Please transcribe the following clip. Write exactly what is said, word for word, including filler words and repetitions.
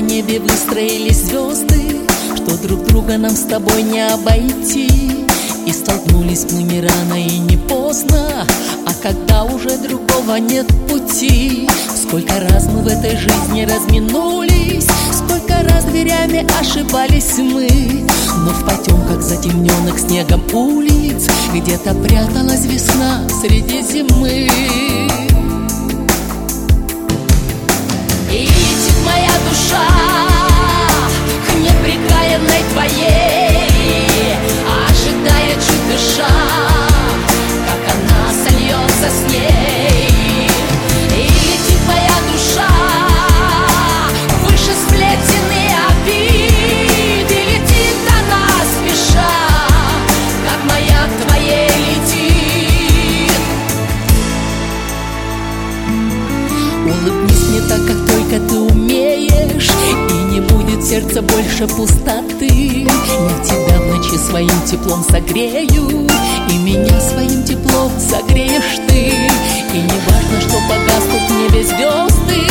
небе выстроились звезды, что друг друга нам с тобой не обойти. И столкнулись мы не рано и не поздно, а когда уже другого нет пути. Сколько раз мы в этой жизни разминулись, сколько раз дверями ошибались мы, но в потемках затемненных снегом улиц где-то пряталась весна среди зимы. И летит моя душа к непрекаянной твоей, ожидая, чуть дыша, как она сольется с ней. И летит моя душа выше сплетен и обид, и летит она спеша, как моя к твоей летит. Улыбнись мне так, как только ты умеешь, и не будет сердца больше пустоты. Я тебя в ночи своим теплом согрею, и меня своим теплом согреешь ты. И не важно, что погаснут в небе звезды,